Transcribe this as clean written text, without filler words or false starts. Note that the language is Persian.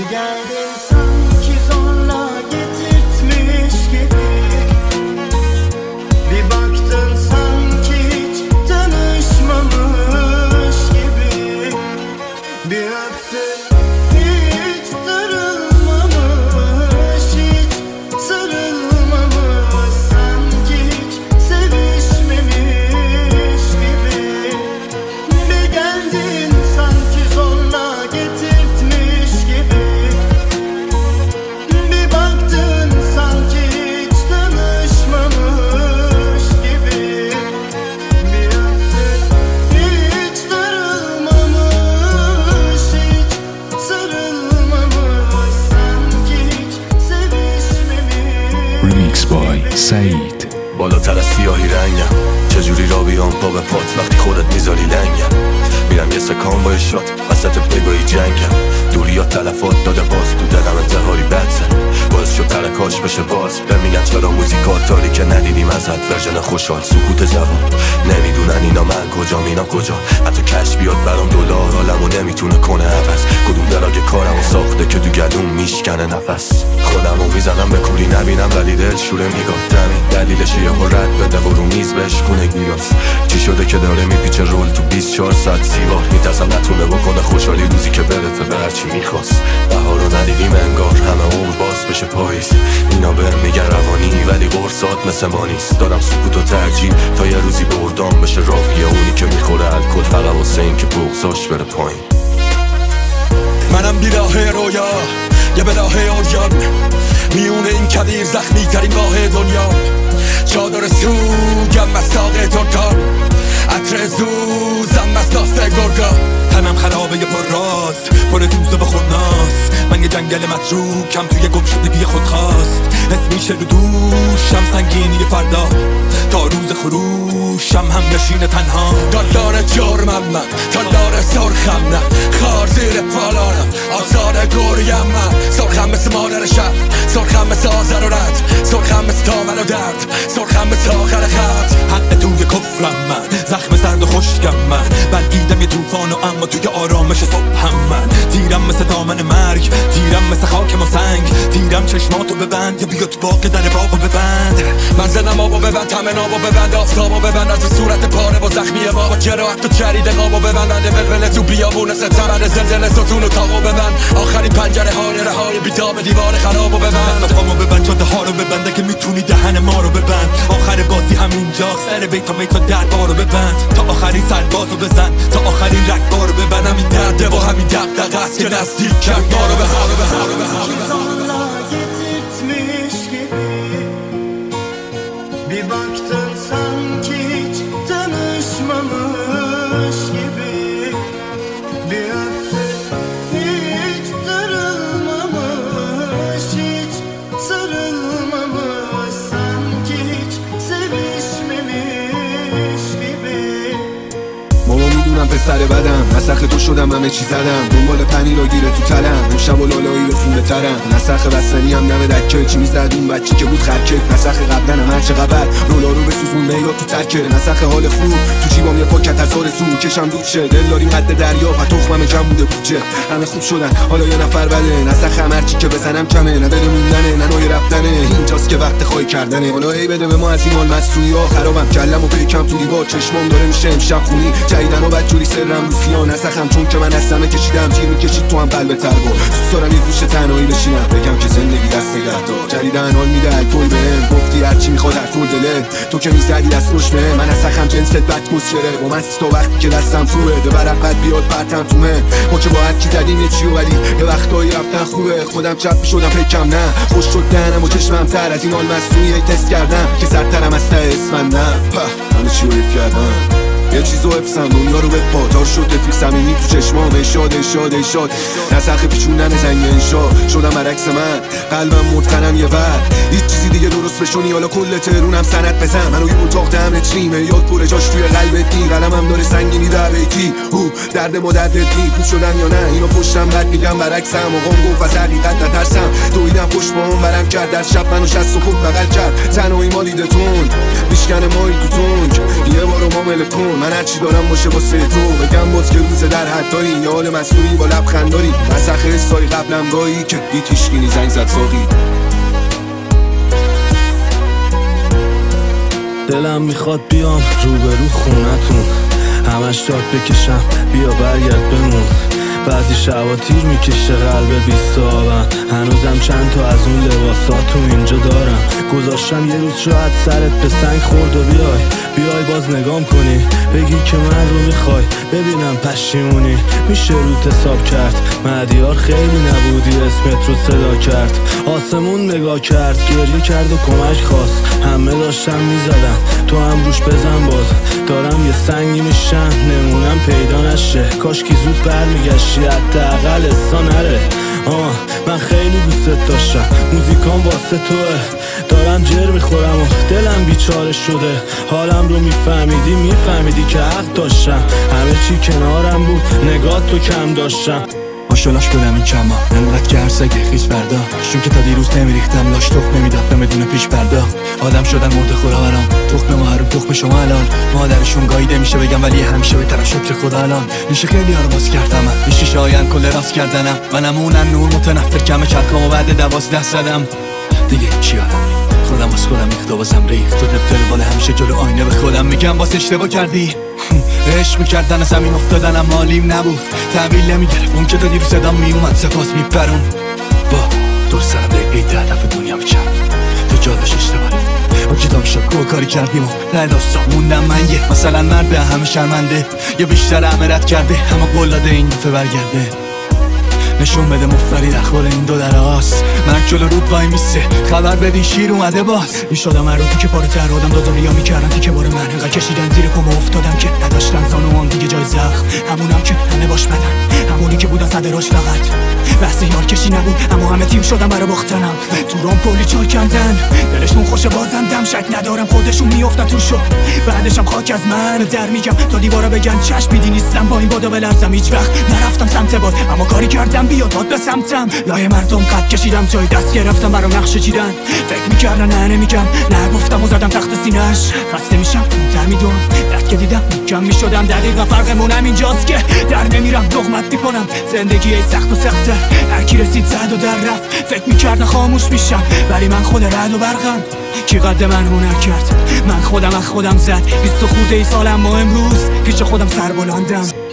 geldin sanki zorla getirtmiş gibi. Bir baktın sanki hiç tanışmamış gibi. Bir öptün hiç darılmamış, hiç sarılmamış, sanki hiç sevişmemiş gibi. Bir geldin sanki zorla getirtmiş gibi. Bir baktın sanki hiç tanışmamış gibi. Bir öptün hiç darılmamış, hiç sarılmamış, sanki hiç sevişmemiş. Remix by Said. بالاتر از سیاهی رنگم، چجوری را بیام پا به پات وقتی خودت میذاری لنگم. میرم یه سکان با یه شات وسط بگاهی جنگم. دوری یا تلفات داده باز تو دلم انتحاری بد زد، باعث شد ترکاش بشه باز. بمیگن چرا موزیکات داری که ندیدیم ازت ورژن خوشحال. سکوت جواب نمیدونن اینا من کجام اینا کجا. حتی کش بیاد برام دلار عالمو نمیتونه کنه عوض. کدوم دراگ کارمو ساخته که تو گلوم میشکنه نفس. خودمو میزنم به کوری نبینم ولی دل شوره میگاه دمین. دلیلش یه رد بده و رو میز بهش خونه گیاس. چی شده که داره میپیچه رول تو 24 ساعت سیوار. میترسم نتونه بکنه خوشحالی روزی که برسه به هرچی میخواست. بهارو ندیدیم انگار همه عمر باز بشه پاییز. اینا بهم میگن روانی ولی قرصات مثل ما نیست. دارم سکوتو ترجیح تا یه روزی بردام بشه راهی اونی که میخوره الکل فقط واسه این که بغضاش بره پایین. منم بیراه رویا یه به راه اوریان، میونه این کویر زخمی ترین راه دنیا. چادر سوگم از ساق ترکان، عطر زوزم از داست گرگا. تنم خرابه یه پر راز پر دوزه و خورناس. من یه جنگل متروکم توی گم شدگی خودخواست. اسم میشه رو دوشم سنگینی فردا تا روز خروشم هم نشین تنها. دلار جرمم من تالار سرخم نه خار زیر پالانم آزار گوریم من. سرخم مثل مادر شب، سرخم مثل آزر و رد، سرخم مثل تاول و درد، سرخم مثل آخر خط. حق توی کفرم من زخم سرد و خشکم من. بلگیدم یه توفان و اما توی آرامش صبحم من. تیرم مثل دامن مرگ، تیرم مثل خاکم و سنگ. تیرم چشماتو ببند یا بیا تو باغ در باغو ببند. من زنم آبو ببند همه نابو ببند. آفتابو ببند از صورت پاره با زخمی بابا. جراحت و جرید قابو ببند. بنده ولوله تو بیابون ستمر زلزله ستون و تاقو ببند. آخرین پنجره های رهای بیدام دیوار خرابو ببند. پامو ببند جاده ها رو ببند که میتونی دهن ما رو ببند. آخر بازی همینجاست سر بیتا میتا دربارو ببند. تا آخرین سربازو بزن تا آخرین رگبارو ببند. همین درده و همین دقدقه است که نزدیک کرد ما رو به هارو به هارو به هارو به هارو. Bir baktın sanki hiç tanışmamış gibi. Bir öptün hiç darılmamış, hiç sarılmamış, sanki hiç sevişmemiş gibi. ماما میدونم پسر بدم، نسخ تو شدم همه چی زدم. دنبال پنیر و گیره تو تلم، امشب و لالایی رسونده ترم. نسخ بستنی هم دم دکل چی میزد اون بچی که بود خرکل. نسخ قبلنم هرچه قبل رولا رو بسوزون میرا تو ترکه. نسخ حال خوب تو جیبام یه پاکت از سو کشم دود شه. دل داریم قد دریا و تخمم کم بوده بودجه. همه خوب شدن حالا یه نفر بده. نسخ هم هرچی که بزنم کمه، نداره موندنه ننوی رفتنه. اینجاست که وقت خواهی کردنه. حالا ای بده به ما از این مال مستوری ها. خرابم کلم و پیکم تو دیوار، چشمام داره میشه امشب خونی. جریدن و بدجوری سرم روسیا. نسخم چون که من هستمه کشیدم تیر میکشید تو هم قلب تربار. دوست دارم یه گوشه تنهایی بشینم بگم که زندگی دست نگهدار. جریدن حال میده الکل بهم، گفتی هرچی میخواد در طول دلت. تو که میزدی دستوش به من نسخم جنست بد کسچره. با من تا وقتی که دستم توه ببرم قد بیاد پرتم تومه. ما که با هر کی زدیم یه چی و ولی یه وقتایی رفتن خوبه. خودم چپ میشدم پیکم نه خوش شد دهنم و چشمم تر از این حال مصنوعی تست کردم که سرترم از ته اسفندم. همه چی رو حیف کردم. یه چیزو حفظم دنیا رو به پاتار شد. رفیق صمیمی تو چشمام اشاد اشاد اشاد. نسخ پیچوندن زنگ انشا شدم برعکس من. قلبم مدکنم یه ور هیچ چیزی دیگه درست بشونی. حالا کل تهرونم سند بزن. منو یه اتاق دم چیمه یاد پره جاش توی قلبت نی. قلمم داره سنگینی در بیتی درد ما دردت نی. خوب شدم یا نه اینو پشتم بد میگم برعکسم. آقام گفت از حقیقت نترسم. دویدم پشت باهم ورم کرد در شب منو 60 خود بغل کرد. تنهایی ما دیده تون میشکنه مایی تو تونک. یه بارو ما ملکون من من هرچی دارم باشه واسه تو بگم باز که روز در حد داری یه حال مصنوعی با لبخند داری مسخه سایی قبلم گاهی که دید هیچکی زنگ زد ساقی دلم میخواد بیام روبرو خونتون همش داد بکشم بیا برگرد بمون بعضی شبا تیر میکشه قلب بیستابم هنوزم چند تا از اون لباساتو اینجا دارم گذاشتم یه روز شاید سرت به سنگ خورد و بیای باز نگام کنی بگی که من رو میخوای ببینم پشیمونی میشه روت حساب کرد مهدیار خیلی نبودی اسمت رو صدا کرد آسمون نگاه کرد گریه کرد و کمک خواست همه داشتم میزدم تو هم روش بزن باز دارم یه سنگی میشم نمونم پیدا نشه کاش کی زود برمیگشتی حداقل حسا نره من خیلی دوست داشتم موزیکام واسه توه دارم جر میخورم و دلم بیچاره شده حالم رو میفهمیدی که حق داشتم همه چی کنارم بود نگاه تو کم داشتم ماشالاش بدم این چما انقدر که هر سگه خیز بردا چون که تا دیروز نمیریختم لاش تخم نمیداد بدون پیش بردا آدم شدن مرد خورا برام تخم محرم تخم شما الان مادرشون گاییده میشه بگم ولی همیشه به طرف شکر خدا الان میشه خیلی ها رو باز کردم من شیشه آین کل راست کردنم منم اونن نور متنفر کم چرخام و بعد 12 زدم دیگه چی آدم خودم از خودم ریخت و بازم ریخت تو دل همیشه جلو آینه به خودم میگم باز اشتباه کردی عشق میکردن از زمین افتادنم مالیم نبود تحویل نمیگرفت اون که دادی رو صدام میومد سپاس میپرون با دور سرم دقیقی 10 دفعه دنیا میچرم تو جادش اشتباه با کتاب شد کاری کردیم و نه داستان موندم من یه مثلا مرد به همه شرمنده یا بیشتر امرت کرده اما قول داده این دفعه برگرده نشون بده مفری اخبار این دو در هاست مرگ جلو رود وای میسته خبر بدین شیر اومده باز میشدم هر رو تو که پاره تر آدم دازاری ها میکردن که بار من انقدر کشیدن زیر پا افتادم که نداشتن زانوان دیگه جای زخم همونم که همه باش بدن همونی که بودن صدراش فقط بحث یار کشی نبود اما همه تیم شدن برای باختنم تو رام پولی چال کندن دلشون خوشه بازم دم شک ندارم خودشون میافتن تو شو بعدشم خاک از من در میگم تا دیوارا بگن چشم میدی نیستم با این بادا بلرزم هیچ وقت نرفتم سمت باد اما کاری کردم بیاد داد به سمتم لای مردم قد کشیدم جای دست گرفتم برام نقشه چیدن فکر میکردن نه نمیگم نه گفتم و زدم تخت سینش خسته میشم در میدونم درد که دیدم کم میشدم دقیقا فرقمونم اینجاست که در نمیرم دغمت میکنم زندگی سخت و سخته هر کی رسید زد و در رفت فکر میکردن خاموش میشم ولی من خود رد و برقم کی قد من هنر کرد من خودم از خودم زد 20 خورده ای سالم ما امروز پیش خودم سر بلندم